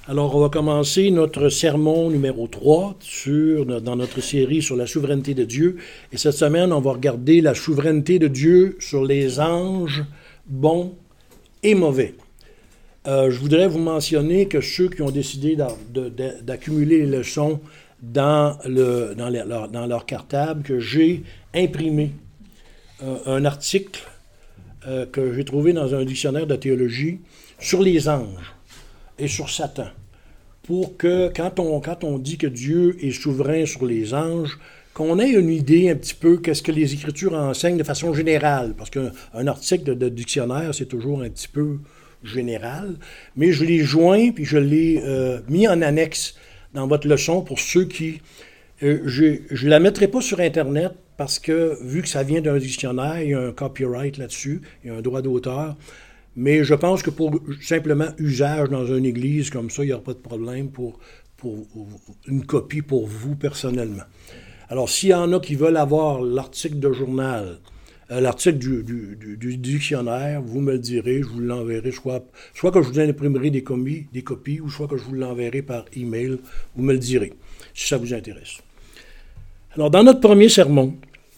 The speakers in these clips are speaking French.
Alors, on va commencer notre sermon numéro 3 dans notre série sur la souveraineté de Dieu. Et cette semaine, on va regarder la souveraineté de Dieu sur les anges bons et mauvais. Je voudrais vous mentionner que ceux qui ont décidé d'accumuler les leçons dans leur cartable, que j'ai imprimé un article que j'ai trouvé dans un dictionnaire de théologie sur les anges et sur Satan, pour que quand on dit que Dieu est souverain sur les anges, qu'on ait une idée un petit peu qu'est-ce que les Écritures enseignent de façon générale, parce qu'un article de dictionnaire, c'est toujours un petit peu général, mais je l'ai joint, puis je l'ai mis en annexe dans votre leçon pour ceux qui... je ne la mettrai pas sur Internet, parce que, vu que ça vient d'un dictionnaire, il y a un copyright là-dessus, il y a un droit d'auteur. Mais je pense que pour simplement usage dans une église comme ça, il n'y aura pas de problème pour une copie pour vous personnellement. Alors, s'il y en a qui veulent avoir l'article de journal, l'article du dictionnaire, vous me le direz, je vous l'enverrai, soit que je vous imprimerai des copies, ou soit que je vous l'enverrai par email, vous me le direz, si ça vous intéresse. Alors, dans notre premier sermon,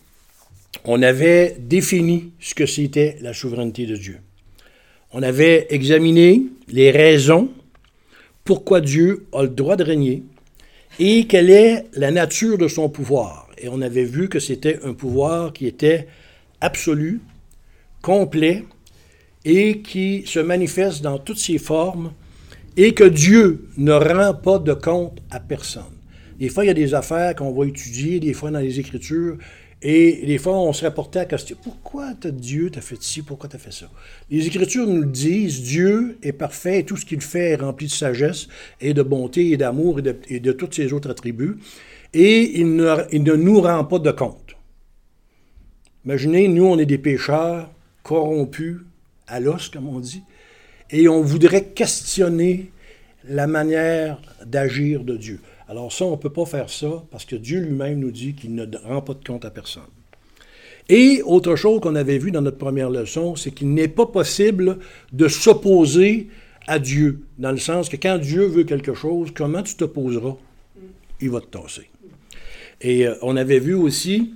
on avait défini ce que c'était la souveraineté de Dieu. On avait examiné les raisons pourquoi Dieu a le droit de régner et quelle est la nature de son pouvoir. Et on avait vu que c'était un pouvoir qui était absolu, complet et qui se manifeste dans toutes ses formes et que Dieu ne rend pas de compte à personne. Des fois, il y a des affaires qu'on va étudier, des fois dans les Écritures, et des fois, on serait porté à question, pourquoi Dieu t'a fait ci, pourquoi t'as fait ça? Les Écritures nous disent, Dieu est parfait et tout ce qu'il fait est rempli de sagesse et de bonté et d'amour et de tous ses autres attributs, et il ne nous rend pas de compte. Imaginez, nous, on est des pécheurs corrompus à l'os, comme on dit, et on voudrait questionner la manière d'agir de Dieu. Alors ça, on ne peut pas faire ça parce que Dieu lui-même nous dit qu'il ne rend pas de compte à personne. Et autre chose qu'on avait vu dans notre première leçon, c'est qu'il n'est pas possible de s'opposer à Dieu, dans le sens que quand Dieu veut quelque chose, comment tu t'opposeras? Il va te tasser. Et on avait vu aussi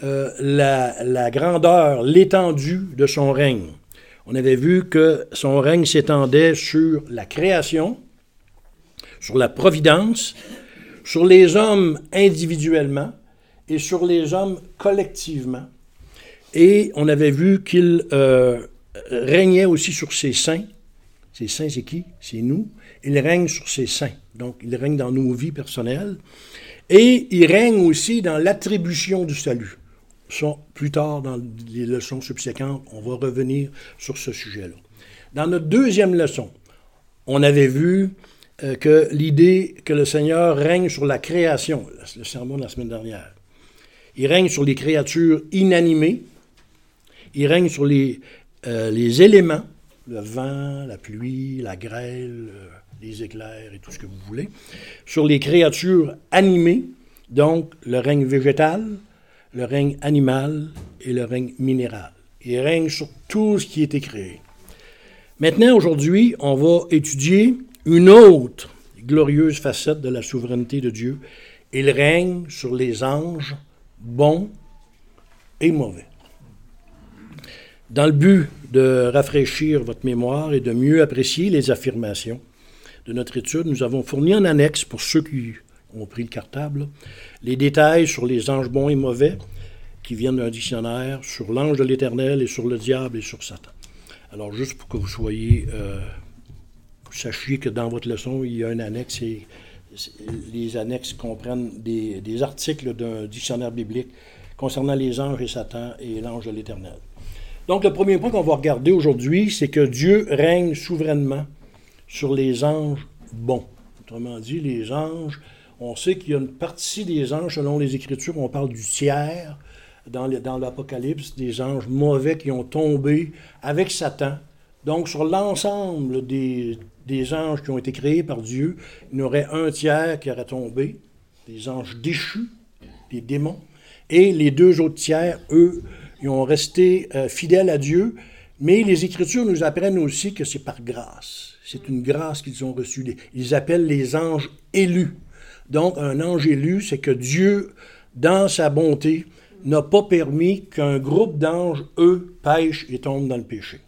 la grandeur, l'étendue de son règne. On avait vu que son règne s'étendait sur la création, sur la providence, sur les hommes individuellement et sur les hommes collectivement. Et on avait vu qu'il régnait aussi sur ses saints. Ses saints, c'est qui? C'est nous. Il règne sur ses saints. Donc, il règne dans nos vies personnelles. Et il règne aussi dans l'attribution du salut. Ça, plus tard, dans les leçons subséquentes, on va revenir sur ce sujet-là. Dans notre deuxième leçon, on avait vu que l'idée que le Seigneur règne sur la création, le sermon de la semaine dernière, il règne sur les créatures inanimées, il règne sur les éléments, le vent, la pluie, la grêle, les éclairs et tout ce que vous voulez, sur les créatures animées, donc le règne végétal, le règne animal et le règne minéral. Il règne sur tout ce qui a été créé. Maintenant, aujourd'hui, on va étudier une autre glorieuse facette de la souveraineté de Dieu. Il règne sur les anges bons et mauvais. Dans le but de rafraîchir votre mémoire et de mieux apprécier les affirmations de notre étude, nous avons fourni en annexe, pour ceux qui ont pris le cartable, les détails sur les anges bons et mauvais qui viennent d'un dictionnaire, sur l'ange de l'Éternel et sur le diable et sur Satan. Alors, juste pour que vous sachiez que dans votre leçon, il y a une annexe et les annexes comprennent des articles d'un dictionnaire biblique concernant les anges et Satan et l'ange de l'Éternel. Donc, le premier point qu'on va regarder aujourd'hui, c'est que Dieu règne souverainement sur les anges bons. Autrement dit, les anges, on sait qu'il y a une partie des anges, selon les Écritures, on parle du tiers dans l'Apocalypse, des anges mauvais qui ont tombé avec Satan. Donc, sur l'ensemble des anges qui ont été créés par Dieu, il y aurait un tiers qui aurait tombé, des anges déchus, des démons, et les deux autres tiers, eux, ils ont resté fidèles à Dieu, mais les Écritures nous apprennent aussi que c'est par grâce. C'est une grâce qu'ils ont reçue. Ils appellent les anges élus. Donc, un ange élu, c'est que Dieu, dans sa bonté, n'a pas permis qu'un groupe d'anges, eux, pêchent et tombent dans le péché.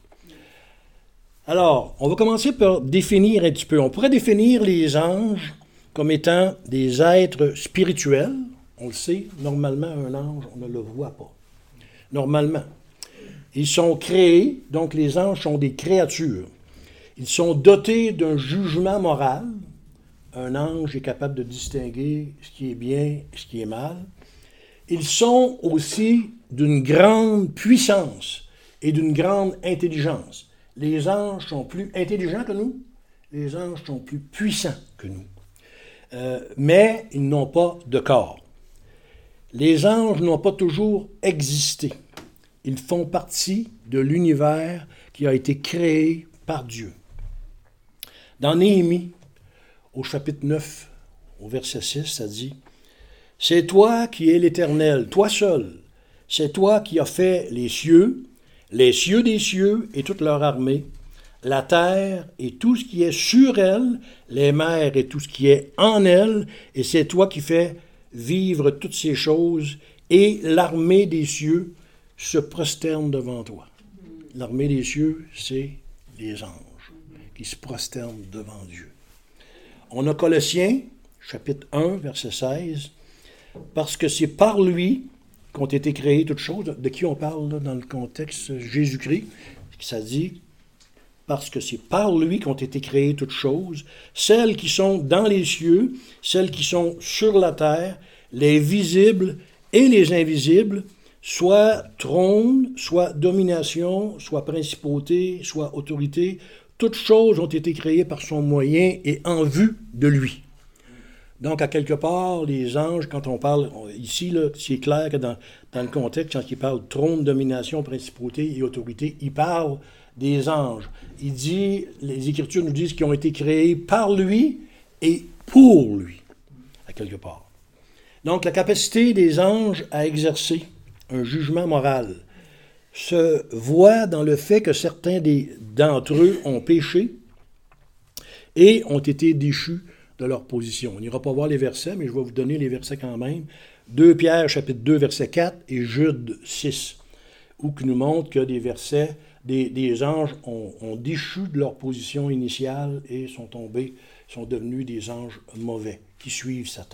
Alors, on va commencer par définir un petit peu. On pourrait définir les anges comme étant des êtres spirituels. On le sait, normalement, un ange, on ne le voit pas. Normalement. Ils sont créés, donc les anges sont des créatures. Ils sont dotés d'un jugement moral. Un ange est capable de distinguer ce qui est bien et ce qui est mal. Ils sont aussi d'une grande puissance et d'une grande intelligence. Les anges sont plus intelligents que nous. Les anges sont plus puissants que nous. Mais ils n'ont pas de corps. Les anges n'ont pas toujours existé. Ils font partie de l'univers qui a été créé par Dieu. Dans Néhémie, au chapitre 9, au verset 6, ça dit « C'est toi qui es l'Éternel, toi seul. C'est toi qui as fait les cieux des cieux et toute leur armée, la terre et tout ce qui est sur elle, les mers et tout ce qui est en elle, et c'est toi qui fais vivre toutes ces choses, et l'armée des cieux se prosterne devant toi. » L'armée des cieux, c'est les anges qui se prosternent devant Dieu. On a Colossiens, chapitre 1, verset 16, « Parce que c'est par lui qu'ont été créées toutes choses. » De qui on parle là, dans le contexte Jésus-Christ? Ça dit « Parce que c'est par lui qu'ont été créées toutes choses, celles qui sont dans les cieux, celles qui sont sur la terre, les visibles et les invisibles, soit trône, soit domination, soit principauté, soit autorité. Toutes choses ont été créées par son moyen et en vue de lui. » Donc, à quelque part, les anges, quand on parle, ici, là, c'est clair que dans le contexte, quand il parle trône, domination, principauté et autorité, il parle des anges. Il dit, les Écritures nous disent qu'ils ont été créés par lui et pour lui, à quelque part. Donc, la capacité des anges à exercer un jugement moral se voit dans le fait que certains d'entre eux ont péché et ont été déchus de leur position. On n'ira pas voir les versets, mais je vais vous donner les versets quand même. 2 Pierre, chapitre 2, verset 4, et Jude 6, où qui nous montre que des versets, des anges ont déchu de leur position initiale et sont devenus des anges mauvais, qui suivent Satan.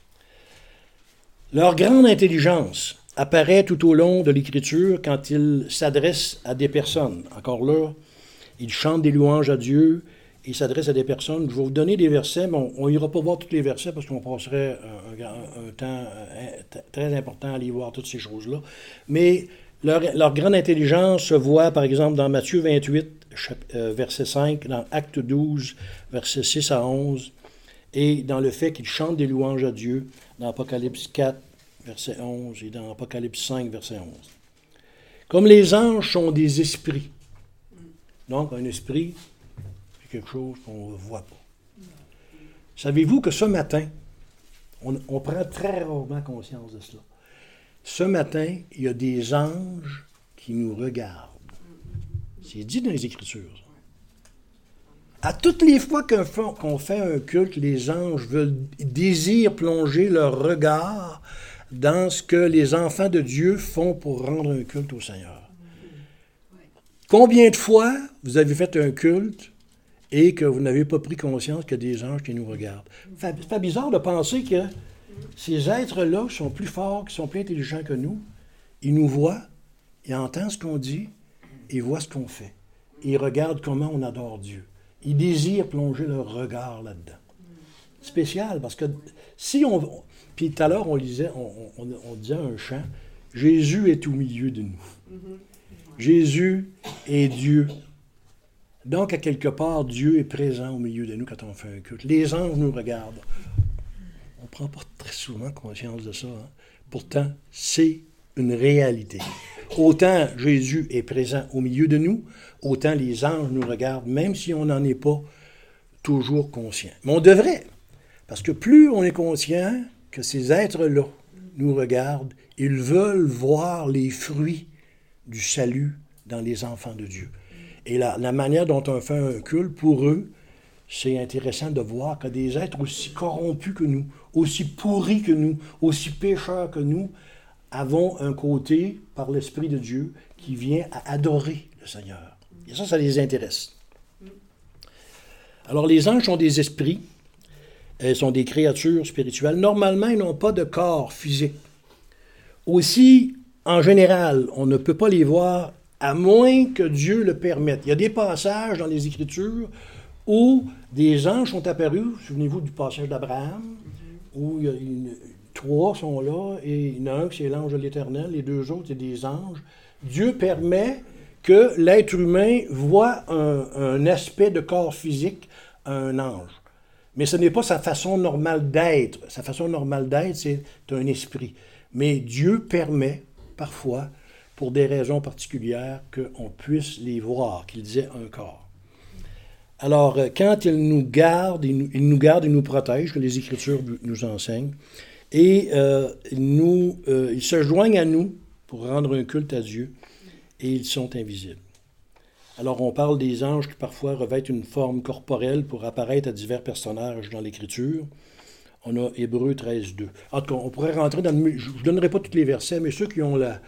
Leur grande intelligence apparaît tout au long de l'Écriture quand ils s'adressent à des personnes. Encore là, ils chantent des louanges à Dieu, il s'adresse à des personnes. Je vais vous donner des versets, mais on n'ira pas voir tous les versets parce qu'on passerait un temps très important à aller voir toutes ces choses-là. Mais leur grande intelligence se voit, par exemple, dans Matthieu 28, verset 5, dans Acte 12, versets 6 à 11, et dans le fait qu'ils chantent des louanges à Dieu, dans Apocalypse 4, verset 11, et dans Apocalypse 5, verset 11. Comme les anges sont des esprits. Donc, un esprit, quelque chose qu'on ne voit pas. Savez-vous que ce matin, on prend très rarement conscience de cela. Ce matin, il y a des anges qui nous regardent. C'est dit dans les Écritures. À toutes les fois qu'on fait un culte, les anges désirent plonger leur regard dans ce que les enfants de Dieu font pour rendre un culte au Seigneur. Combien de fois vous avez fait un culte et que vous n'avez pas pris conscience qu'il y a des anges qui nous regardent? C'est pas bizarre de penser que ces êtres-là sont plus forts, qui sont plus intelligents que nous. Ils nous voient, ils entendent ce qu'on dit, ils voient ce qu'on fait. Ils regardent comment on adore Dieu. Ils désirent plonger leur regard là-dedans. Spécial, parce que si on... Puis tout à l'heure, on disait un chant, « Jésus est au milieu de nous. » Jésus est Dieu. Donc, à quelque part, Dieu est présent au milieu de nous quand on fait un culte. Les anges nous regardent. On ne prend pas très souvent conscience de ça. Hein? Pourtant, c'est une réalité. Autant Jésus est présent au milieu de nous, autant les anges nous regardent, même si on n'en est pas toujours conscient. Mais on devrait, parce que plus on est conscient que ces êtres-là nous regardent, ils veulent voir les fruits du salut dans les enfants de Dieu. Et la manière dont on fait un culte, pour eux, c'est intéressant de voir que des êtres aussi corrompus que nous, aussi pourris que nous, aussi pécheurs que nous, avons un côté, par l'Esprit de Dieu, qui vient à adorer le Seigneur. Et ça les intéresse. Alors, les anges sont des esprits, elles sont des créatures spirituelles. Normalement, ils n'ont pas de corps physique. Aussi, en général, on ne peut pas les voir à moins que Dieu le permette. Il y a des passages dans les Écritures où des anges sont apparus. Souvenez-vous du passage d'Abraham, où trois sont là, et il y en a un qui c'est l'ange de l'Éternel, les deux autres, c'est des anges. Dieu permet que l'être humain voit un aspect de corps physique à un ange. Mais ce n'est pas sa façon normale d'être. Sa façon normale d'être, c'est un esprit. Mais Dieu permet, parfois, pour des raisons particulières, qu'on puisse les voir, qu'ils aient un corps. Alors, quand il nous garde, il nous protège, que les Écritures nous enseignent, et ils se joignent à nous pour rendre un culte à Dieu, et ils sont invisibles. Alors, on parle des anges qui parfois revêtent une forme corporelle pour apparaître à divers personnages dans l'Écriture. On a Hébreux 13:2. En tout cas, on pourrait rentrer dans le... Je ne donnerai pas tous les versets, mais ceux qui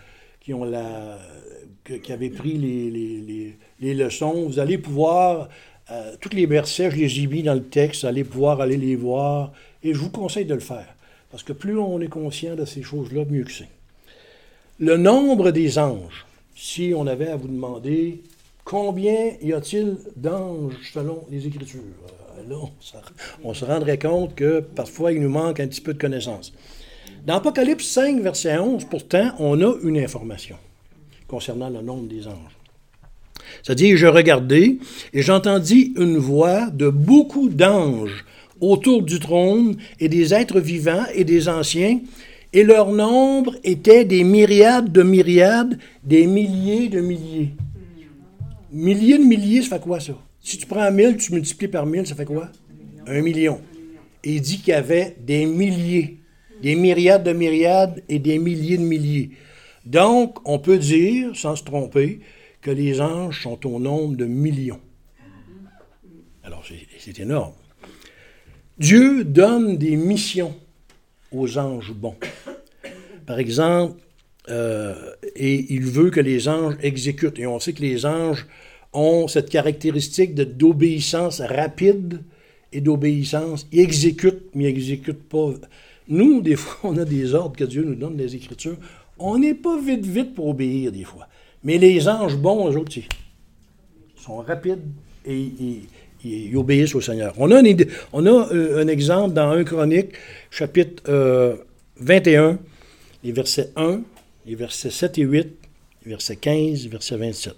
avaient pris les leçons, vous allez pouvoir... tous les versets, je les ai mis dans le texte, vous allez pouvoir aller les voir, et je vous conseille de le faire. Parce que plus on est conscient de ces choses-là, mieux que c'est. Le nombre des anges, si on avait à vous demander... Combien y a-t-il d'anges selon les Écritures? Là, on se rendrait compte que parfois, il nous manque un petit peu de connaissance. Dans Apocalypse 5, verset 11, pourtant, on a une information concernant le nombre des anges. C'est-à-dire, je regardais et j'entendis une voix de beaucoup d'anges autour du trône et des êtres vivants et des anciens, et leur nombre était des myriades de myriades, des milliers de milliers. Milliers de milliers, ça fait quoi, ça? Si tu prends 1000, tu multiplies par 1000, ça fait quoi? 1 million. Et il dit qu'il y avait des milliers, des myriades de myriades et des milliers de milliers. Donc, on peut dire, sans se tromper, que les anges sont au nombre de millions. Alors, c'est énorme. Dieu donne des missions aux anges bons. Par exemple, et il veut que les anges exécutent. Et on sait que les anges ont cette caractéristique d'obéissance rapide et d'obéissance. Ils exécutent, mais ils n'exécutent pas. Nous, des fois, on a des ordres que Dieu nous donne des Écritures. On n'est pas vite pour obéir, des fois. Mais les anges bons, eux autres, ils sont rapides et ils obéissent au Seigneur. On a un exemple dans 1 Chronique, chapitre 21, les versets 1, les versets 7 et 8, les versets 15, verset 27.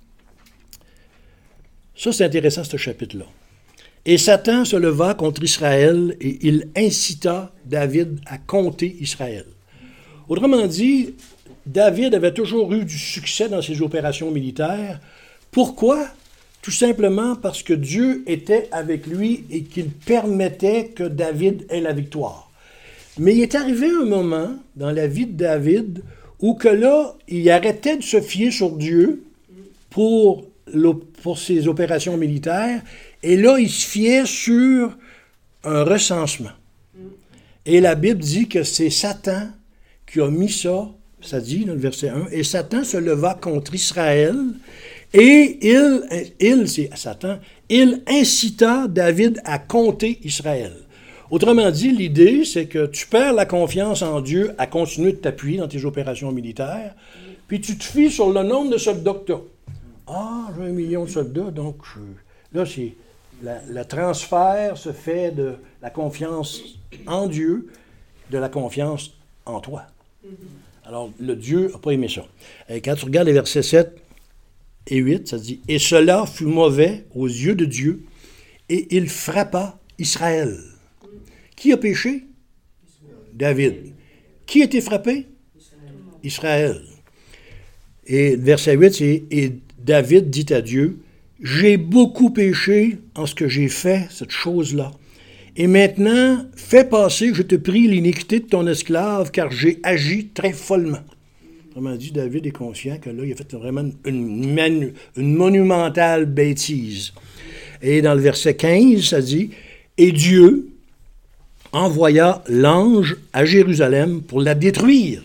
Ça, c'est intéressant, ce chapitre-là. Et Satan se leva contre Israël et il incita David à compter Israël. Autrement dit, David avait toujours eu du succès dans ses opérations militaires. Pourquoi? Tout simplement parce que Dieu était avec lui et qu'il permettait que David ait la victoire. Mais il est arrivé un moment dans la vie de David où que là, il arrêtait de se fier sur Dieu pour ses opérations militaires, et là, il se fiait sur un recensement. Et la Bible dit que c'est Satan qui a mis ça, ça dit dans le verset 1, et Satan se leva contre Israël, et c'est Satan, il incita David à compter Israël. Autrement dit, l'idée, c'est que tu perds la confiance en Dieu à continuer de t'appuyer dans tes opérations militaires, puis tu te fies sur le nombre de soldats que tu as. Ah, j'ai 1 million de soldats, donc là, c'est le transfert se fait de la confiance en Dieu, de la confiance en toi. Alors, le Dieu n'a pas aimé ça. Et quand tu regardes les versets 7 et 8, ça dit « Et cela fut mauvais aux yeux de Dieu, et il frappa Israël. » Qui a péché? David. Qui a été frappé? Israël. Et verset 8, c'est « Et David dit à Dieu, « J'ai beaucoup péché en ce que j'ai fait, cette chose-là. Et maintenant, fais passer, je te prie, l'iniquité de ton esclave, car j'ai agi très follement. » Autrement dit, David est conscient que là, il a fait vraiment une monumentale bêtise. Et dans le verset 15, ça dit, « Et Dieu envoya l'ange à Jérusalem pour la détruire.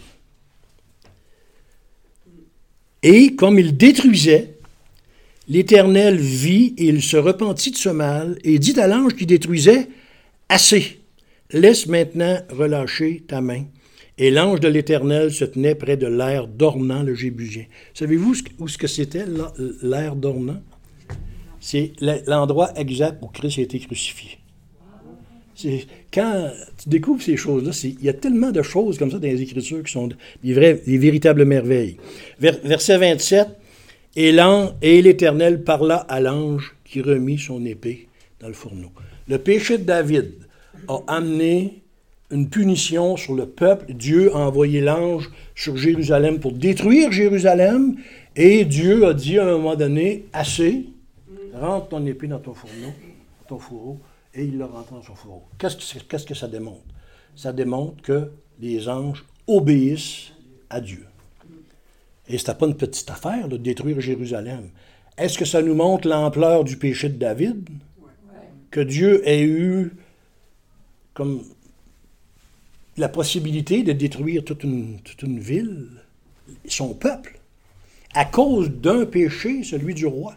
Et comme il détruisait, l'Éternel vit et il se repentit de ce mal et dit à l'ange qui détruisait, « Assez, laisse maintenant relâcher ta main. » Et l'ange de l'Éternel se tenait près de l'aire d'Ornan le Jébusien. Savez-vous où ce que c'était, l'aire d'Ornan? C'est l'endroit exact où Christ a été crucifié. Quand tu découvres ces choses-là, il y a tellement de choses comme ça dans les Écritures qui sont des véritables merveilles. Verset 27, « Et l'Éternel parla à l'ange qui remit son épée dans le fourneau. » Le péché de David a amené une punition sur le peuple. Dieu a envoyé l'ange sur Jérusalem pour détruire Jérusalem. Et Dieu a dit à un moment donné, « Assez, rentre ton épée dans ton fourneau, ton fourreau. » Et il l'a rentré dans son fourreau. Qu'est-ce que ça démontre? Ça démontre que les anges obéissent à Dieu. Et ce n'était pas une petite affaire de détruire Jérusalem. Est-ce que ça nous montre l'ampleur du péché de David? Que Dieu ait eu comme la possibilité de détruire toute une ville, son peuple, à cause d'un péché, celui du roi.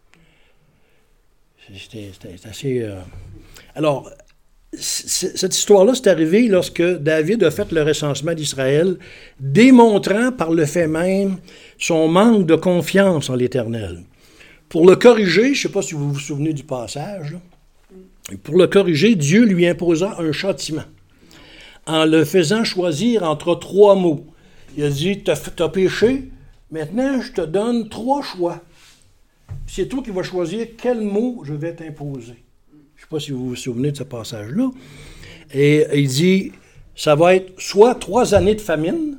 C'est assez... Alors, cette histoire-là, c'est arrivé lorsque David a fait le recensement d'Israël, démontrant par le fait même son manque de confiance en l'Éternel. Pour le corriger, je ne sais pas si vous vous souvenez du passage, là, pour le corriger, Dieu lui imposa un châtiment en le faisant choisir entre 3 mots. Il a dit, t'as péché, maintenant je te donne 3 choix. C'est toi qui vas choisir quel mot je vais t'imposer. Je ne sais pas si vous vous souvenez de ce passage-là. Et il dit, ça va être soit 3 années de famine,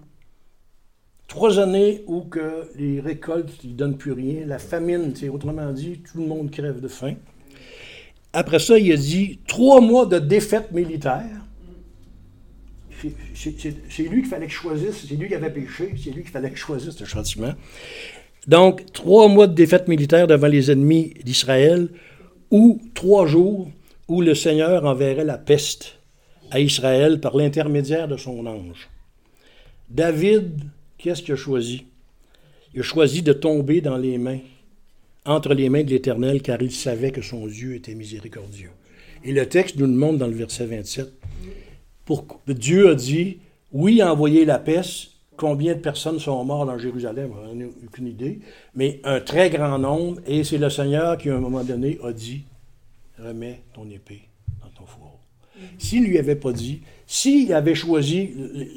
3 années où que les récoltes ne donnent plus rien, la famine, c'est autrement dit, tout le monde crève de faim. Après ça, il a dit 3 mois de défaite militaire. C'est lui qu'il fallait que je choisisse, c'est lui qui avait péché, c'est lui qu'il fallait que je choisisse ce châtiment. Donc, 3 mois de défaite militaire devant les ennemis d'Israël, ou 3 jours où le Seigneur enverrait la peste à Israël par l'intermédiaire de son ange. David, qu'est-ce qu'il a choisi? Il a choisi de tomber entre les mains de l'Éternel, car il savait que son Dieu était miséricordieux. Et le texte nous le montre dans le verset 27. Dieu a dit, oui, il a envoyé la peste. Combien de personnes sont mortes dans Jérusalem? On n'a aucune idée. Mais un très grand nombre. Et c'est le Seigneur qui, à un moment donné, a dit, remets ton épée dans ton fourreau. S'il ne lui avait pas dit, s'il avait choisi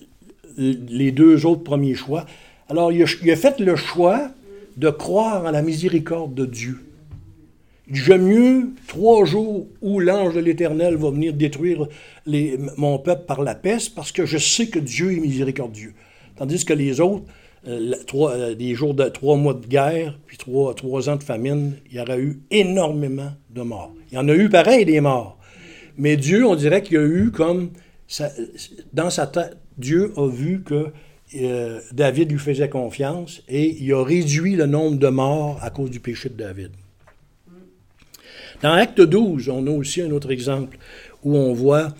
les 2 autres premiers choix, alors il a fait le choix de croire en la miséricorde de Dieu. J'aime mieux 3 jours où l'ange de l'Éternel va venir détruire mon peuple par la peste, parce que je sais que Dieu est miséricordieux. Tandis que les autres, des jours de 3 mois de guerre, puis 3 ans de famine, il y aurait eu énormément de morts. Il y en a eu pareil, des morts. Mais Dieu, on dirait qu'il y a eu comme... dans sa tête, Dieu a vu que David lui faisait confiance et il a réduit le nombre de morts à cause du péché de David. Dans Acte 12, on a aussi un autre exemple où on voit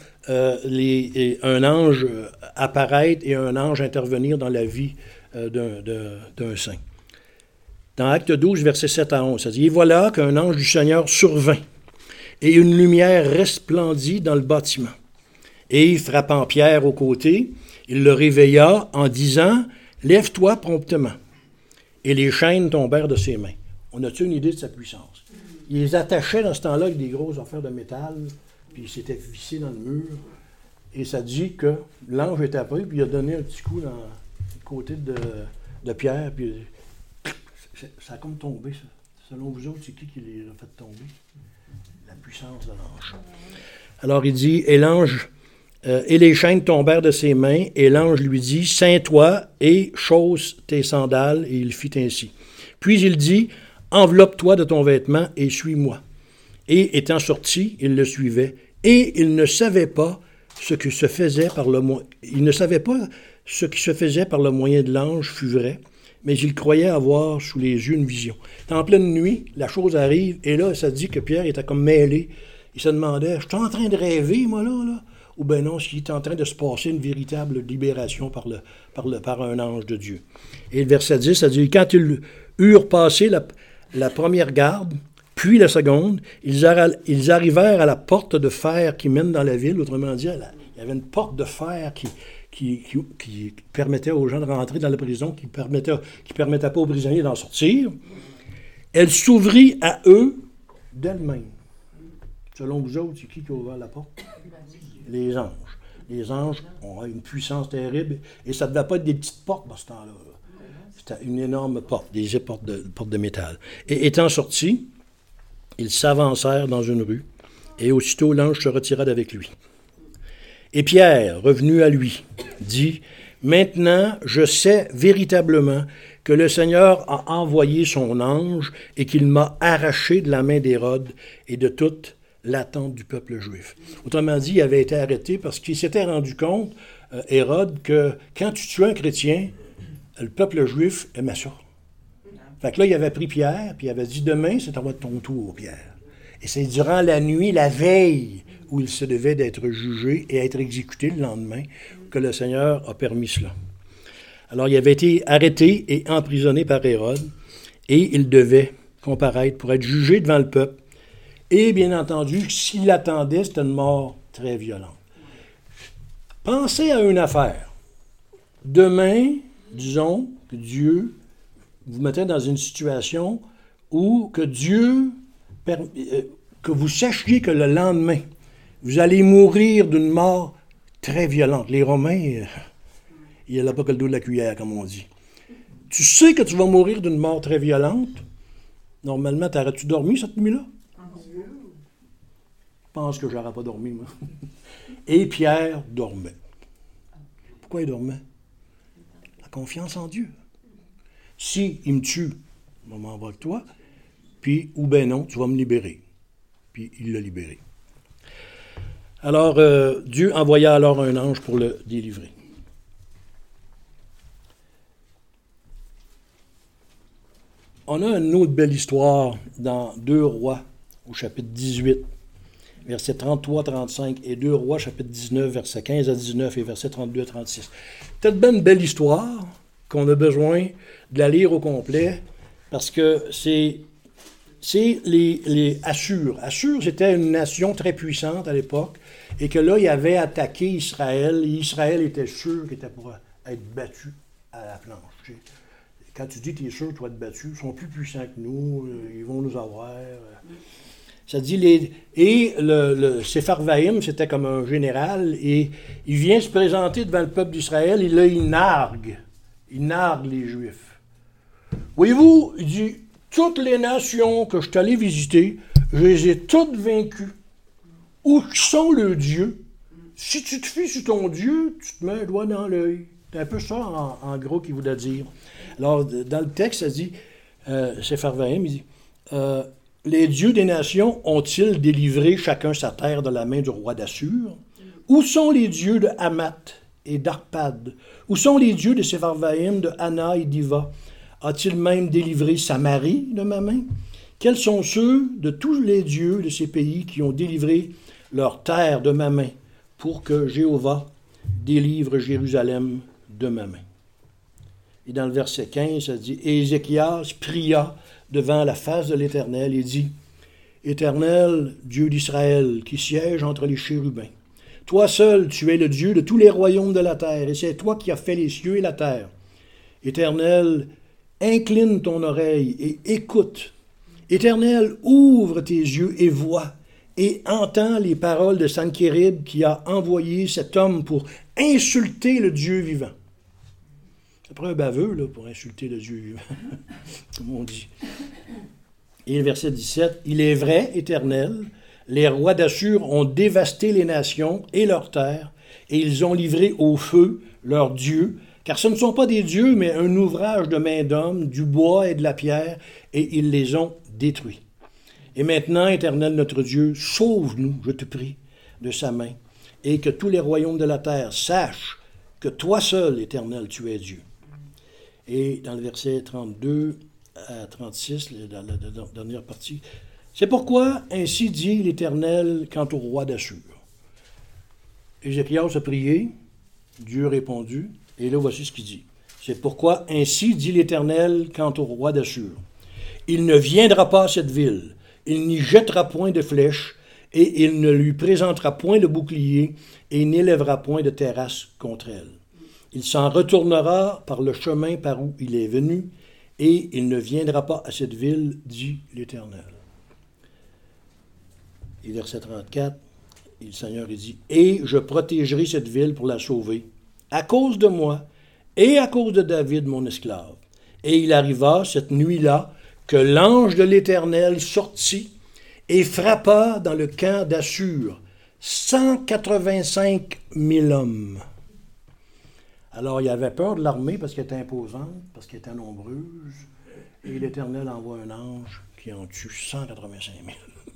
un ange apparaître et un ange intervenir dans la vie d'un saint. Dans Acte 12, versets 7 à 11, ça dit « Et voilà qu'un ange du Seigneur survint, et une lumière resplendit dans le bâtiment. Et frappant Pierre au côté, il le réveilla en disant « Lève-toi promptement. » Et les chaînes tombèrent de ses mains. On a-t-il une idée de sa puissance? Il les attachait dans ce temps-là avec des grosses affaires de métal, puis il s'était vissé dans le mur. Et ça dit que l'ange est apparu, puis il a donné un petit coup dans le côté de Pierre, puis ça a comme tombé, ça. Selon vous autres, c'est qui les a fait tomber? La puissance de l'ange. Alors il dit, et les chaînes tombèrent de ses mains, et l'ange lui dit, ceins-toi et chausse tes sandales, et il fit ainsi. Puis il dit, enveloppe-toi de ton vêtement et suis-moi. Et étant sorti, il le suivait, et il ne savait pas ce que se faisait par le moyen. Il ne savait pas ce qui se faisait par le moyen de l'ange fut vrai, mais il croyait avoir sous les yeux une vision. C'est en pleine nuit, la chose arrive, et là, ça dit que Pierre était comme mêlé. Il se demandait, je suis en train de rêver, moi, là? Ou bien non, s'il est en train de se passer une véritable libération par un ange de Dieu. Et le verset 10, ça dit, quand ils eurent passé la première garde, puis la seconde, ils arrivèrent à la porte de fer qui mène dans la ville. Autrement dit, il y avait une porte de fer qui permettait aux gens de rentrer dans la prison, qui permettait pas aux prisonniers d'en sortir. Elle s'ouvrit à eux d'elle-même. Selon vous autres, c'est qui a ouvert la porte? Les anges. Les anges ont une puissance terrible, et ça ne devait pas être des petites portes dans ce temps-là. C'était une énorme porte, des portes de métal. Et étant sortis, ils s'avancèrent dans une rue, et aussitôt l'ange se retira d'avec lui. Et Pierre, revenu à lui, dit, « Maintenant, je sais véritablement que le Seigneur a envoyé son ange et qu'il m'a arraché de la main d'Hérode et de toute l'attente du peuple juif. » Autrement dit, il avait été arrêté parce qu'il s'était rendu compte, Hérode, que quand tu tues un chrétien, le peuple juif aimait ça. Fait que là, il avait pris Pierre, puis il avait dit, « Demain, c'est à ton tour, Pierre. » Et c'est durant la nuit, la veille, où il se devait d'être jugé et être exécuté le lendemain, que le Seigneur a permis cela. Alors, il avait été arrêté et emprisonné par Hérode, et il devait comparaître pour être jugé devant le peuple. Et bien entendu, s'il attendait, c'était une mort très violente. Pensez à une affaire. Demain, disons que Dieu vous mettait dans une situation où que Dieu, que vous sachiez que le lendemain, vous allez mourir d'une mort très violente. Les Romains, il n'y a pas que le dos de la cuillère, comme on dit. Tu sais que tu vas mourir d'une mort très violente. Normalement, t'aurais-tu dormi cette nuit-là? Je pense que je n'aurais pas dormi, moi. Et Pierre dormait. Pourquoi il dormait? La confiance en Dieu. Si il me tue, je vais m'en vais avec toi, puis, ou ben non, tu vas me libérer. Puis il l'a libéré. Alors, Dieu envoya alors un ange pour le délivrer. On a une autre belle histoire dans 2 Rois, au chapitre 18, versets 33-35, et 2 Rois, chapitre 19, versets 15 à 19 et versets 32 à 36. C'est une bien belle histoire qu'on a besoin de la lire au complet, parce que c'est les Assurs. Assur, c'était une nation très puissante à l'époque, et que là, il avait attaqué Israël, et Israël était sûr qu'il était pour être battu à la planche. Tu sais. Quand tu dis, tu es sûr que tu vas être battu, ils sont plus puissants que nous, ils vont nous avoir. Ça dit, Sepharvaïm, c'était comme un général, et il vient se présenter devant le peuple d'Israël, et là, il nargue les Juifs. Voyez-vous, il dit, toutes les nations que je suis allé visiter, je les ai toutes vaincues. Où sont leurs dieux? Si tu te fies sur ton Dieu, tu te mets un doigt dans l'œil. C'est un peu ça, en gros, qu'il voulait dire. Alors, dans le texte, ça dit, Sepharvaïm, il dit, les dieux des nations ont-ils délivré chacun sa terre de la main du roi d'Assur? Où sont les dieux de Hamath et d'Arpad? Où sont les dieux de Sepharvaïm, de Anna et d'Iva? A-t-il même délivré Samarie de ma main? Quels sont ceux de tous les dieux de ces pays qui ont délivré leur terre de ma main pour que Jéhovah délivre Jérusalem de ma main? Et dans le verset 15, ça dit, « Et Ézéchias pria devant la face de l'Éternel et dit, « Éternel, Dieu d'Israël, qui siège entre les chérubins, toi seul, tu es le Dieu de tous les royaumes de la terre, et c'est toi qui as fait les cieux et la terre. Éternel, incline ton oreille et écoute. Éternel, ouvre tes yeux et vois, et entends les paroles de Sanchérib qui a envoyé cet homme pour insulter le Dieu vivant. » Ça prend un baveux là, pour insulter le Dieu vivant, comme on dit. Et le verset 17, « Il est vrai, Éternel, les rois d'Assur ont dévasté les nations et leurs terres, et ils ont livré au feu leurs dieux, car ce ne sont pas des dieux, mais un ouvrage de main d'homme, du bois et de la pierre, et ils les ont détruits. Et maintenant, Éternel notre Dieu, sauve-nous, je te prie, de sa main, et que tous les royaumes de la terre sachent que toi seul, Éternel, tu es Dieu. Et dans le verset 32 à 36, dans la dernière partie, c'est pourquoi ainsi dit l'Éternel quant au roi d'Assur. Ézéchias a prié, Dieu a répondu, et là voici ce qu'il dit. C'est pourquoi ainsi dit l'Éternel quant au roi d'Assur. Il ne viendra pas à cette ville, il n'y jettera point de flèches, et il ne lui présentera point de bouclier, et n'élèvera point de terrasse contre elle. Il s'en retournera par le chemin par où il est venu, et il ne viendra pas à cette ville, dit l'Éternel. Et verset 34, et le Seigneur dit, « Et je protégerai cette ville pour la sauver, à cause de moi, et à cause de David, mon esclave. Et il arriva cette nuit-là, que l'ange de l'Éternel sortit et frappa dans le camp d'Assur 185 000 hommes. » Alors, il avait peur de l'armée parce qu'elle était imposante, parce qu'elle était nombreuse. Et l'Éternel envoie un ange qui en tue 185 000.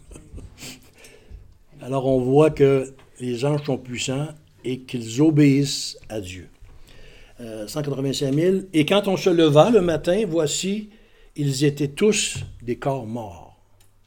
Alors, on voit que les anges sont puissants et qu'ils obéissent à Dieu. 185 000. Et quand on se leva le matin, voici, ils étaient tous des corps morts.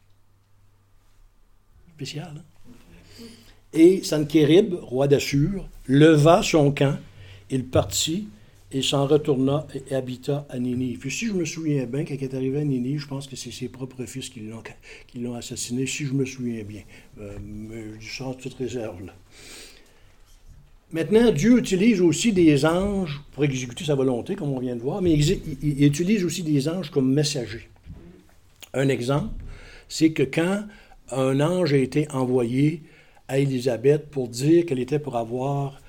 Spécial, hein? Et Sanchérib, roi d'Assur, leva son camp, il partit et s'en retourna et habita à Ninive. Puis si je me souviens bien, quand il est arrivé à Ninive, je pense que c'est ses propres fils qui l'ont assassiné, si je me souviens bien. Mais je dis ça en toute réserve, là. Maintenant, Dieu utilise aussi des anges pour exécuter sa volonté, comme on vient de voir, mais il utilise aussi des anges comme messagers. Un exemple, c'est que quand un ange a été envoyé à Élisabeth pour dire qu'elle était pour avoir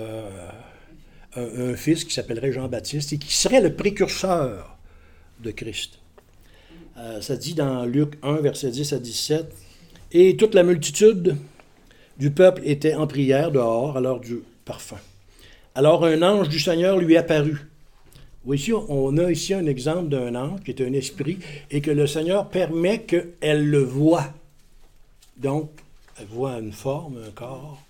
un fils qui s'appellerait Jean-Baptiste et qui serait le précurseur de Christ. Ça dit dans Luc 1, versets 10 à 17, « Et toute la multitude du peuple était en prière dehors à l'heure du parfum. Alors un ange du Seigneur lui apparut. » Ici, on a ici un exemple d'un ange qui est un esprit et que le Seigneur permet qu'elle le voie. Donc, elle voit une forme, un corps.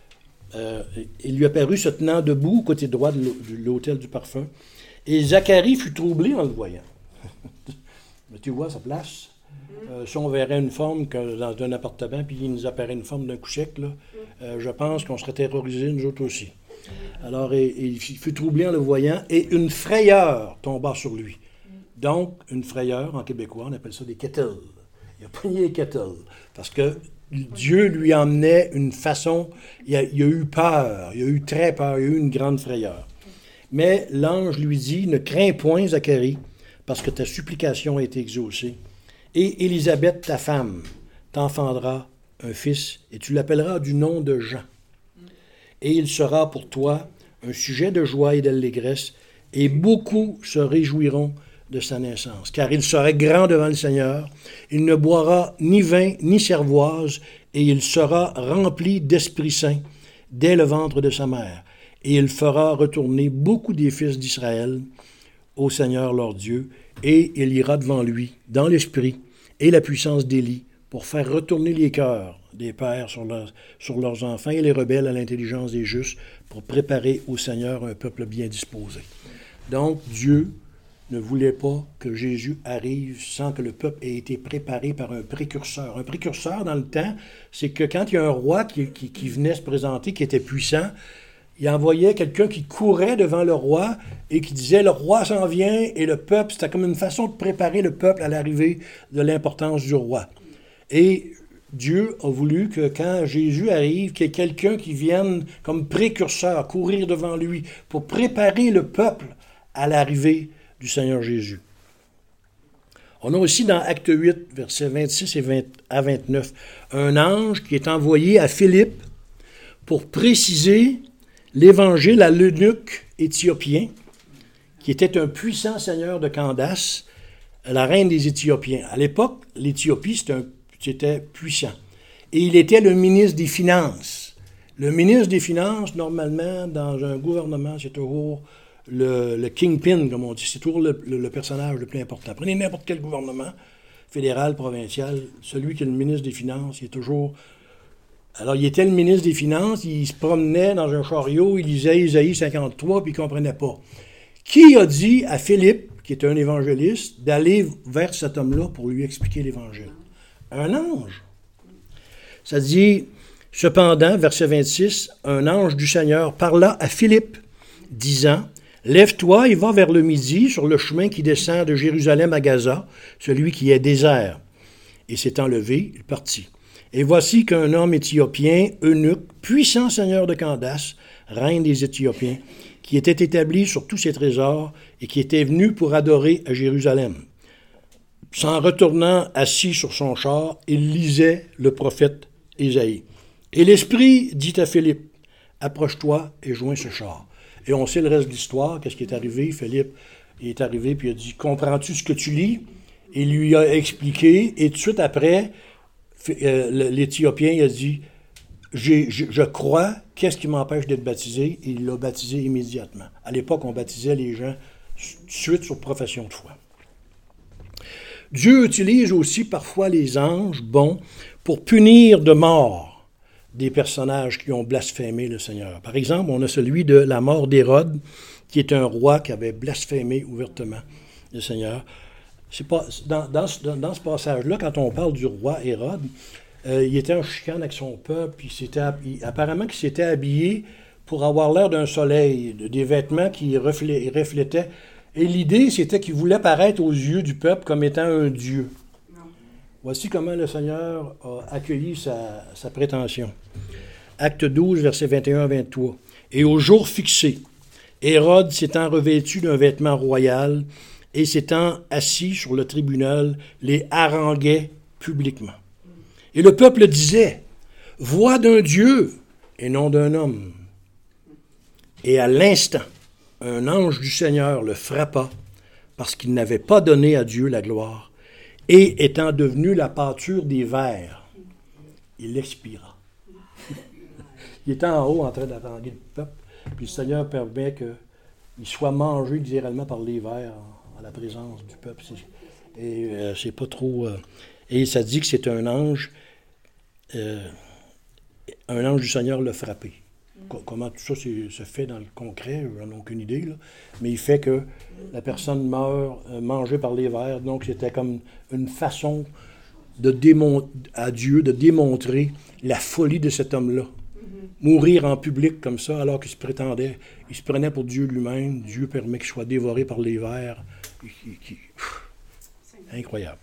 Il lui apparut se tenant debout au côté droit de l'autel du parfum. Et Zacharie fut troublé en le voyant. Mais tu vois sa place. Si on verrait une forme que dans un appartement, puis il nous apparaît une forme d'un couchec, là, je pense qu'on serait terrorisés, nous autres aussi. Alors, il fut troublé en le voyant, et une frayeur tomba sur lui. Donc, une frayeur, en québécois, on appelle ça des kettles. Il a pris les kettles, parce que Dieu lui emmenait une façon, il a eu peur, il a eu très peur, il a eu une grande frayeur. Mais l'ange lui dit, « Ne crains point, Zacharie, parce que ta supplication a été exaucée. Et Élisabeth, ta femme, t'enfantera un fils, et tu l'appelleras du nom de Jean. Et il sera pour toi un sujet de joie et d'allégresse, et beaucoup se réjouiront de sa naissance. Car il sera grand devant le Seigneur, il ne boira ni vin ni cervoise, et il sera rempli d'Esprit Saint dès le ventre de sa mère. Et il fera retourner beaucoup des fils d'Israël au Seigneur leur Dieu, et il ira devant lui, dans l'esprit et la puissance d'Élie, pour faire retourner les cœurs des pères sur leurs enfants et les rebelles à l'intelligence des justes, pour préparer au Seigneur un peuple bien disposé. Donc, Dieu ne voulait pas que Jésus arrive sans que le peuple ait été préparé par un précurseur. Un précurseur, dans le temps, c'est que quand il y a un roi qui venait se présenter, qui était puissant, il envoyait quelqu'un qui courait devant le roi et qui disait « Le roi s'en vient » et le peuple, c'était comme une façon de préparer le peuple à l'arrivée de l'importance du roi. Et Dieu a voulu que quand Jésus arrive, qu'il y ait quelqu'un qui vienne comme précurseur, courir devant lui pour préparer le peuple à l'arrivée du Seigneur Jésus. On a aussi dans Acte 8, versets 26 à 29, un ange qui est envoyé à Philippe pour préciser l'Évangile à l'eunuque éthiopien, qui était un puissant seigneur de Candace, la reine des Éthiopiens. À l'époque, l'Éthiopie, c'était puissant. Et il était le ministre des Finances. Le ministre des Finances, normalement, dans un gouvernement, c'est toujours le kingpin, comme on dit. C'est toujours le personnage le plus important. Prenez n'importe quel gouvernement, fédéral, provincial, celui qui est le ministre des Finances, il est toujours Alors, il était le ministre des Finances, il se promenait dans un chariot, il lisait Isaïe 53, puis il ne comprenait pas. Qui a dit à Philippe, qui est un évangéliste, d'aller vers cet homme-là pour lui expliquer l'Évangile? Un ange. Ça dit, cependant, verset 26, un ange du Seigneur parla à Philippe, disant, « Lève-toi et va vers le midi sur le chemin qui descend de Jérusalem à Gaza, celui qui est désert. » Et s'étant levé, il partit. Et voici qu'un homme éthiopien, eunuque, puissant seigneur de Candace, reine des Éthiopiens, qui était établi sur tous ses trésors et qui était venu pour adorer à Jérusalem. S'en retournant assis sur son char, il lisait le prophète Isaïe. Et l'Esprit dit à Philippe, « Approche-toi et joins ce char. » Et on sait le reste de l'histoire, qu'est-ce qui est arrivé. Philippe il est arrivé puis il a dit, « Comprends-tu ce que tu lis? » Il lui a expliqué, et tout de suite après, l'Éthiopien il a dit, je crois, qu'est-ce qui m'empêche d'être baptisé? Et il l'a baptisé immédiatement. À l'époque, on baptisait les gens tout de suite sur profession de foi. Dieu utilise aussi parfois les anges bons pour punir de mort des personnages qui ont blasphémé le Seigneur. Par exemple, on a celui de la mort d'Hérode, qui est un roi qui avait blasphémé ouvertement le Seigneur. C'est pas, dans ce passage-là, quand on parle du roi Hérode, il était en chicane avec son peuple, puis apparemment qu'il s'était habillé pour avoir l'air d'un soleil, des vêtements qui reflétaient. Et l'idée, c'était qu'il voulait paraître aux yeux du peuple comme étant un dieu. Voici comment le Seigneur a accueilli sa prétention. Acte 12, versets 21 à 23. « Et au jour fixé, Hérode s'étant revêtu d'un vêtement royal, et s'étant assis sur le tribunal, les haranguait publiquement. Et le peuple disait, « Voix d'un Dieu et non d'un homme. » Et à l'instant, un ange du Seigneur le frappa, parce qu'il n'avait pas donné à Dieu la gloire, et étant devenu la pâture des vers, il expira. Il était en haut en train d'haranguer le peuple, puis le Seigneur permet qu'il soit mangé littéralement par les vers, en la présence du peuple. Et c'est pas trop... et ça dit que c'est un ange du Seigneur l'a frappé. Comment tout ça se fait dans le concret, j'en ai aucune idée, là. Mais il fait que la personne meurt mangée par les vers. Donc c'était comme une façon à Dieu de démontrer la folie de cet homme-là. Mourir en public comme ça, alors qu'il il se prenait pour Dieu lui-même. Dieu permet qu'il soit dévoré par les vers. Incroyable.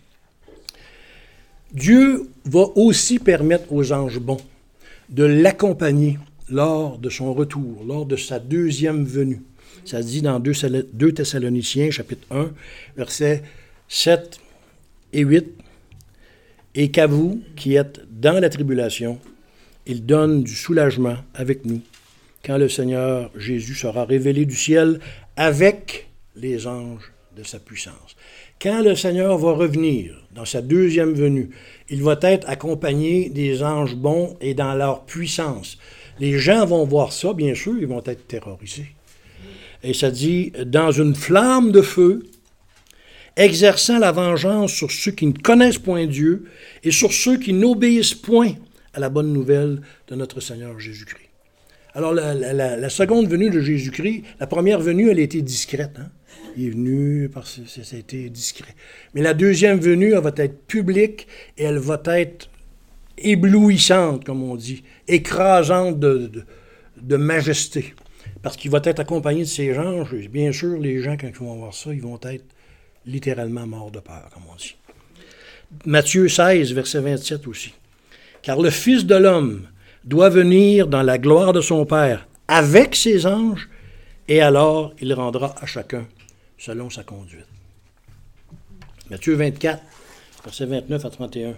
Dieu va aussi permettre aux anges bons de l'accompagner lors de son retour, lors de sa deuxième venue. Ça se dit dans 2 Thessaloniciens, chapitre 1, versets 7 et 8. « Et qu'à vous, qui êtes dans la tribulation, il donne du soulagement avec nous, quand le Seigneur Jésus sera révélé du ciel avec les anges de sa puissance. » Quand le Seigneur va revenir dans sa deuxième venue, il va être accompagné des anges bons et dans leur puissance. Les gens vont voir ça, bien sûr, ils vont être terrorisés. Et ça dit, dans une flamme de feu, exerçant la vengeance sur ceux qui ne connaissent point Dieu et sur ceux qui n'obéissent point à la bonne nouvelle de notre Seigneur Jésus-Christ. Alors, la seconde venue de Jésus-Christ, la première venue, elle a été discrète. Hein? Il est venu parce que ça a été discret. Mais la deuxième venue, elle va être publique et elle va être éblouissante, comme on dit, écrasante de majesté. Parce qu'il va être accompagné de ces anges. Et bien sûr, les gens, quand ils vont voir ça, ils vont être littéralement morts de peur, comme on dit. Matthieu 16, verset 27 aussi. « Car le Fils de l'homme doit venir dans la gloire de son Père avec ses anges, et alors il rendra à chacun selon sa conduite. » Matthieu 24, versets 29 à 31.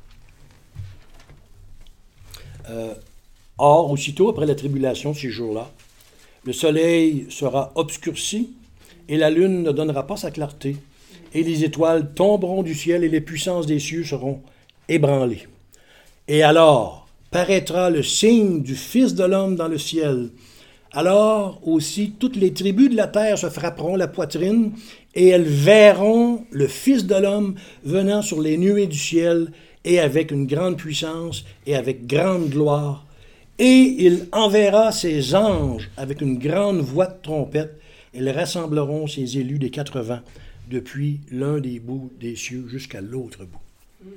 Or, aussitôt après la tribulation de ces jours-là, le soleil sera obscurci, et la lune ne donnera pas sa clarté, et les étoiles tomberont du ciel, et les puissances des cieux seront ébranlées. Et alors paraîtra le signe du Fils de l'homme dans le ciel. Alors aussi toutes les tribus de la terre se frapperont la poitrine, et elles verront le Fils de l'homme venant sur les nuées du ciel et avec une grande puissance et avec grande gloire. Et il enverra ses anges avec une grande voix de trompette. Ils rassembleront ses élus des 4 vents, depuis l'un des bouts des cieux jusqu'à l'autre bout.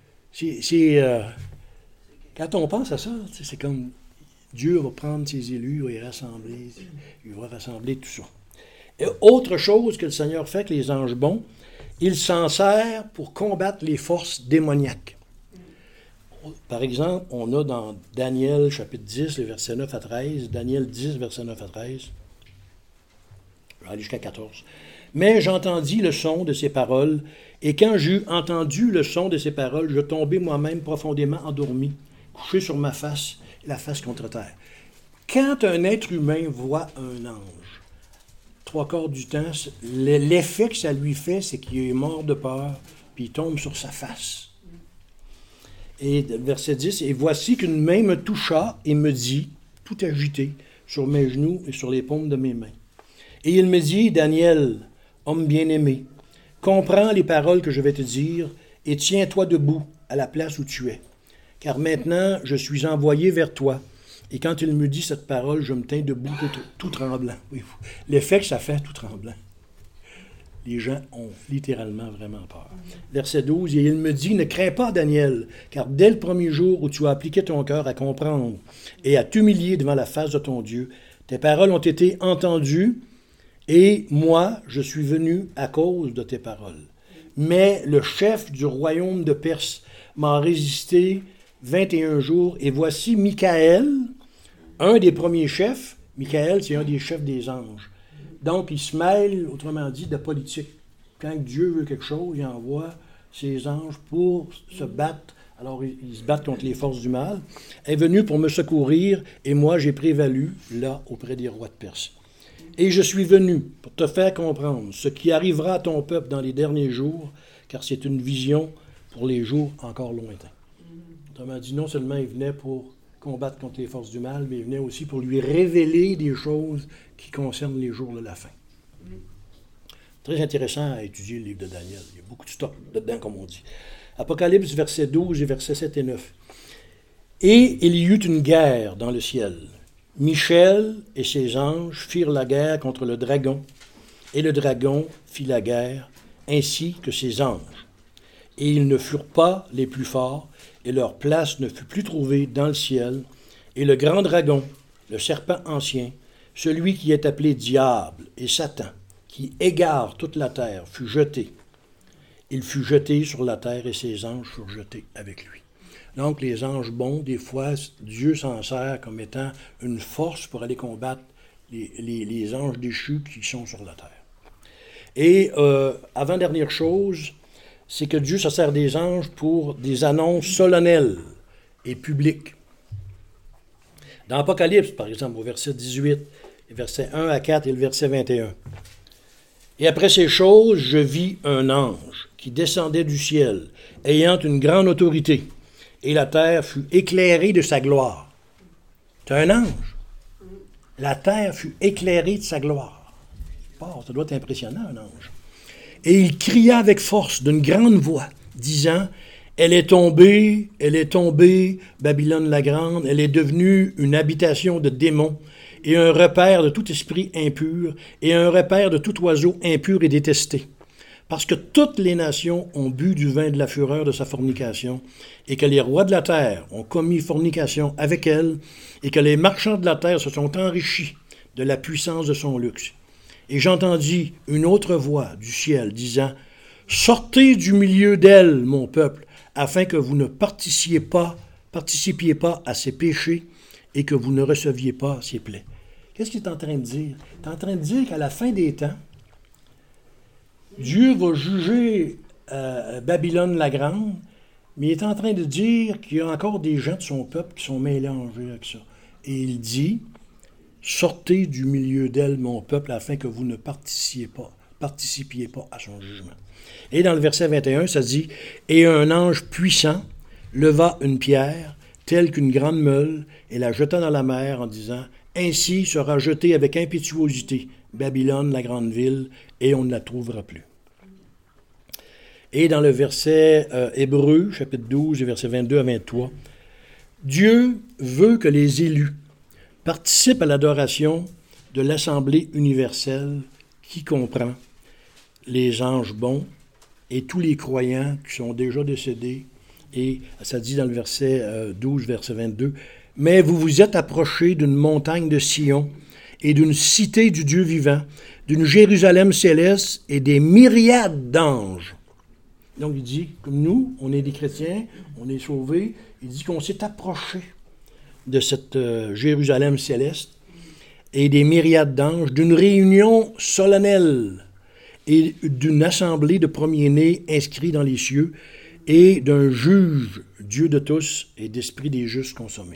Quand on pense à ça, c'est comme Dieu va prendre ses élus, il va les rassembler, il va rassembler tout ça. Et autre chose que le Seigneur fait avec les anges bons, il s'en sert pour combattre les forces démoniaques. Par exemple, on a dans Daniel chapitre 10, les versets 9 à 13, Daniel 10, versets 9 à 13, je vais aller jusqu'à 14. « Mais j'entendis le son de ses paroles, et quand j'eus entendu le son de ses paroles, je tombai moi-même profondément endormi, couché sur ma face, la face contre terre. » Quand un être humain voit un ange, 3/4 du temps, l'effet que ça lui fait, c'est qu'il est mort de peur, puis il tombe sur sa face. Et verset 10, « Et voici qu'une main me toucha et me dit, tout agité, sur mes genoux et sur les paumes de mes mains. Et il me dit, Daniel, homme bien-aimé, comprends les paroles que je vais te dire et tiens-toi debout à la place où tu es. Car maintenant, je suis envoyé vers toi. Et quand il me dit cette parole, je me tins debout tout tremblant. » L'effet que ça fait, tout tremblant. Les gens ont littéralement vraiment peur. Verset 12, « Et il me dit, ne crains pas, Daniel, car dès le premier jour où tu as appliqué ton cœur à comprendre et à t'humilier devant la face de ton Dieu, tes paroles ont été entendues, et moi, je suis venu à cause de tes paroles. Mais le chef du royaume de Perse m'a résisté 21 jours, et voici Michaël, un des premiers chefs. Michaël, c'est un des chefs des anges. Donc, il se mêle, autrement dit, de politique. Quand Dieu veut quelque chose, il envoie ses anges pour se battre. Alors, ils se battent contre les forces du mal. Est venu pour me secourir, et moi, j'ai prévalu, là, auprès des rois de Perse. Et je suis venu pour te faire comprendre ce qui arrivera à ton peuple dans les derniers jours, car c'est une vision pour les jours encore lointains. Autrement dit, non seulement il venait pour combattre contre les forces du mal, mais il venait aussi pour lui révéler des choses qui concernent les jours de la fin. Très intéressant à étudier le livre de Daniel. Il y a beaucoup de stock dedans, comme on dit. Apocalypse, versets 12 et versets 7 et 9. « Et il y eut une guerre dans le ciel. Michel et ses anges firent la guerre contre le dragon, et le dragon fit la guerre, ainsi que ses anges. Et ils ne furent pas les plus forts, et leur place ne fut plus trouvée dans le ciel. Et le grand dragon, le serpent ancien, celui qui est appelé Diable et Satan, qui égare toute la terre, fut jeté. Il fut jeté sur la terre, et ses anges furent jetés avec lui. » Donc, les anges bons, des fois, Dieu s'en sert comme étant une force pour aller combattre les anges déchus qui sont sur la terre. Et avant-dernière chose, c'est que Dieu se sert des anges pour des annonces solennelles et publiques. Dans Apocalypse, par exemple, au verset 18, versets 1 à 4 et le verset 21. « Et après ces choses, je vis un ange qui descendait du ciel, ayant une grande autorité. Et la terre fut éclairée de sa gloire. » C'est un ange. La terre fut éclairée de sa gloire. Oh, ça doit être impressionnant, un ange. Et il cria avec force d'une grande voix, disant, « Elle est tombée, Babylone la grande, elle est devenue une habitation de démons, et un repaire de tout esprit impur, et un repaire de tout oiseau impur et détesté. Parce que toutes les nations ont bu du vin de la fureur de sa fornication, et que les rois de la terre ont commis fornication avec elle, et que les marchands de la terre se sont enrichis de la puissance de son luxe. Et j'entendis une autre voix du ciel disant, « Sortez du milieu d'elle, mon peuple, afin que vous ne participiez pas à ses péchés, et que vous ne receviez pas ses plaies. » Qu'est-ce qu'il est en train de dire? Il est en train de dire qu'à la fin des temps, Dieu va juger Babylone la grande, mais il est en train de dire qu'il y a encore des gens de son peuple qui sont mélangés avec ça. Et il dit, « Sortez du milieu d'elle, mon peuple, afin que vous ne participiez pas à son jugement. » Et dans le verset 21, ça dit, « Et un ange puissant leva une pierre, telle qu'une grande meule, et la jeta dans la mer en disant, « Ainsi sera jetée avec impétuosité Babylone, la grande ville, et on ne la trouvera plus. » Et dans le verset Hébreux, chapitre 12, versets 22 à 23, Dieu veut que les élus participent à l'adoration de l'Assemblée universelle qui comprend les anges bons et tous les croyants qui sont déjà décédés. Et ça dit dans le verset 12, verset 22, « Mais vous vous êtes approchés d'une montagne de Sion et d'une cité du Dieu vivant, d'une Jérusalem céleste et des myriades d'anges. » Donc il dit, comme nous, on est des chrétiens, on est sauvés, il dit qu'on s'est approché de cette Jérusalem céleste et des myriades d'anges, d'une réunion solennelle et d'une assemblée de premiers-nés inscrits dans les cieux et d'un juge, Dieu de tous et d'esprit des justes consommés.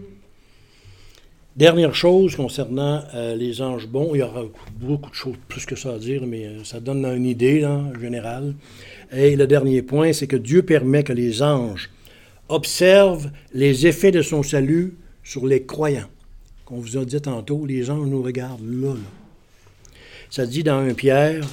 Dernière chose concernant les anges bons, il y aura beaucoup de choses plus que ça à dire, mais ça donne une idée là, en général. Et le dernier point, c'est que Dieu permet que les anges observent les effets de son salut sur les croyants. Qu'on vous a dit tantôt, les anges nous regardent là. Ça dit dans 1 Pierre,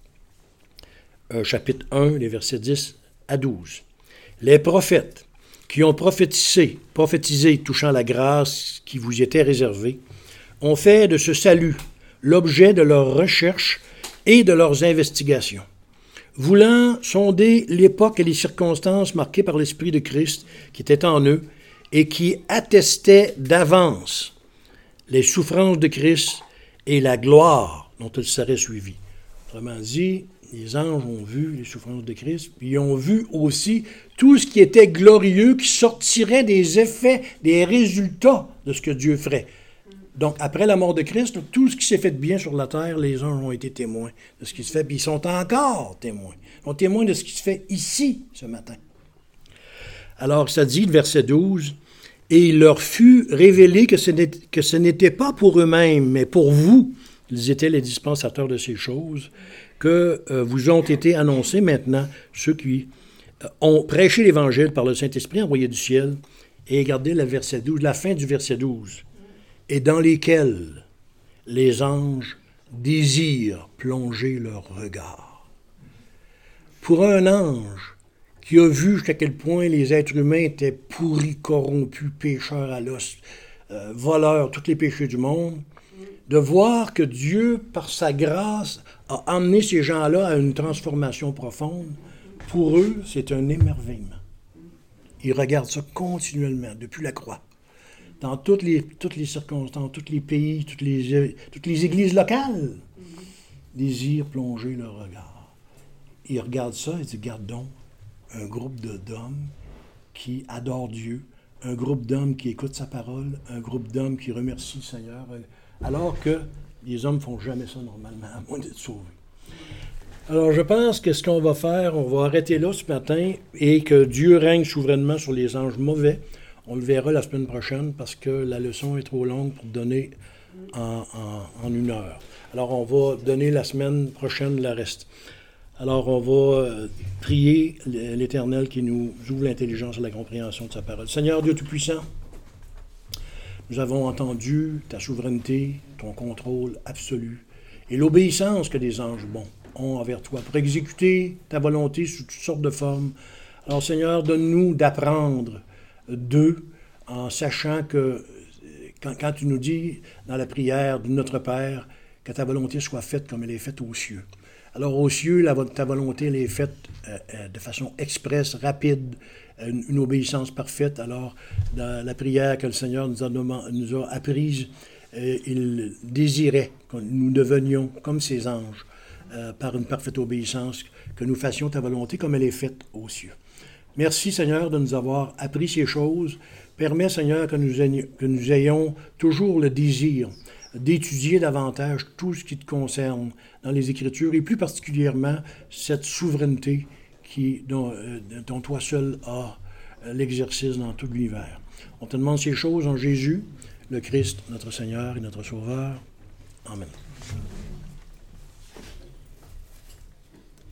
chapitre 1, les versets 10 à 12. Les prophètes qui ont prophétisé touchant la grâce qui vous était réservée, ont fait de ce salut l'objet de leurs recherches et de leurs investigations, voulant sonder l'époque et les circonstances marquées par l'Esprit de Christ qui était en eux et qui attestait d'avance les souffrances de Christ et la gloire dont il serait suivi. Autrement dit, les anges ont vu les souffrances de Christ, puis ils ont vu aussi tout ce qui était glorieux, qui sortirait des effets, des résultats de ce que Dieu ferait. Donc, après la mort de Christ, tout ce qui s'est fait de bien sur la terre, les anges ont été témoins de ce qui se fait, puis ils sont encore témoins. Ils sont témoins de ce qui se fait ici, ce matin. Alors, ça dit, le verset 12, « Et il leur fut révélé que ce n'était pas pour eux-mêmes, mais pour vous, ils étaient les dispensateurs de ces choses, que vous ont été annoncés maintenant ceux qui ont prêché l'Évangile par le Saint-Esprit envoyé du ciel. » Et regardez le verset 12, la fin du verset 12. « Et dans lesquels les anges désirent plonger leur regard. » Pour un ange qui a vu jusqu'à quel point les êtres humains étaient pourris, corrompus, pécheurs à l'os, voleurs, tous les péchés du monde, de voir que Dieu, par sa grâce, a amené ces gens-là à une transformation profonde, pour eux, c'est un émerveillement. Ils regardent ça continuellement, depuis la croix. Dans toutes les circonstances, tous les pays, toutes les églises locales, désirent plonger leur regard. Ils regardent ça et disent, regarde donc, un groupe d'hommes qui adorent Dieu, un groupe d'hommes qui écoutent sa parole, un groupe d'hommes qui remercient le Seigneur, alors que les hommes ne font jamais ça normalement, à moins d'être sauvés. Alors, je pense que ce qu'on va faire, on va arrêter là ce matin et que Dieu règne souverainement sur les anges mauvais. On le verra la semaine prochaine parce que la leçon est trop longue pour donner en 1 heure. Alors, on va donner la semaine prochaine le reste. Alors, on va prier l'Éternel qui nous ouvre l'intelligence et la compréhension de sa parole. Seigneur Dieu Tout-Puissant, nous avons entendu ta souveraineté, ton contrôle absolu et l'obéissance que les anges bons ont envers toi pour exécuter ta volonté sous toutes sortes de formes. Alors, Seigneur, donne-nous d'apprendre d'eux en sachant que quand tu nous dis dans la prière de notre Père que ta volonté soit faite comme elle est faite aux cieux. Alors, aux cieux, ta volonté elle est faite de façon expresse, rapide, une obéissance parfaite. Alors, dans la prière que le Seigneur nous a apprise, il désirait que nous devenions comme ces anges, par une parfaite obéissance, que nous fassions ta volonté comme elle est faite aux cieux. Merci, Seigneur, de nous avoir appris ces choses. Permets, Seigneur, que nous ayons toujours le désir d'étudier davantage tout ce qui te concerne dans les Écritures, et plus particulièrement cette souveraineté dont toi seul as l'exercice dans tout l'univers. On te demande ces choses en Jésus, le Christ, notre Seigneur et notre Sauveur. Amen.